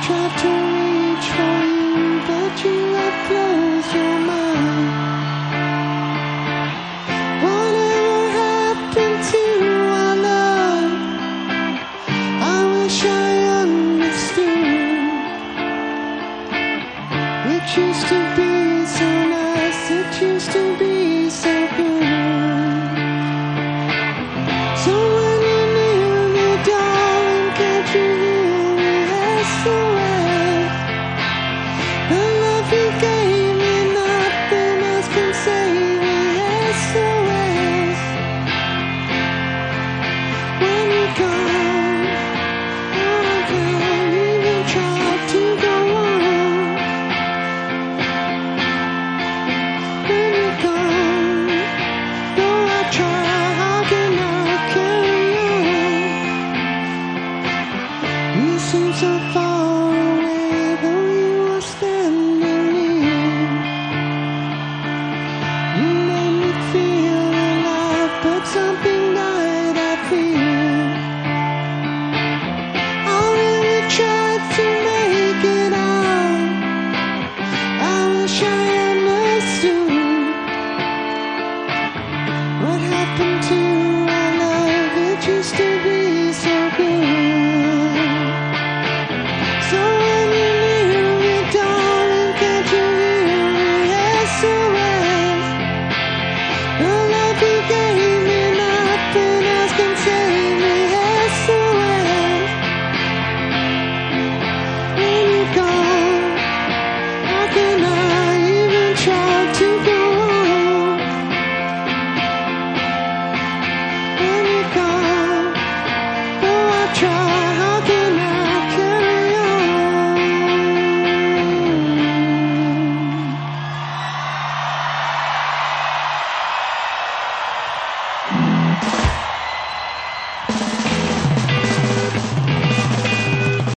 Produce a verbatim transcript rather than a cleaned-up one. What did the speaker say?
tried to reach for you, but you have closed your mind. Whatever happened to our love? I wish I understood. It used to be so nice, it used to be so good. So when you're near me, darling, can't you hear me? S O S. The love you gave me, nothing else can save me. S O S. When you're gone, oh, I can't even try to go on. When you're gone, though I try, how can I carry on? We seem so far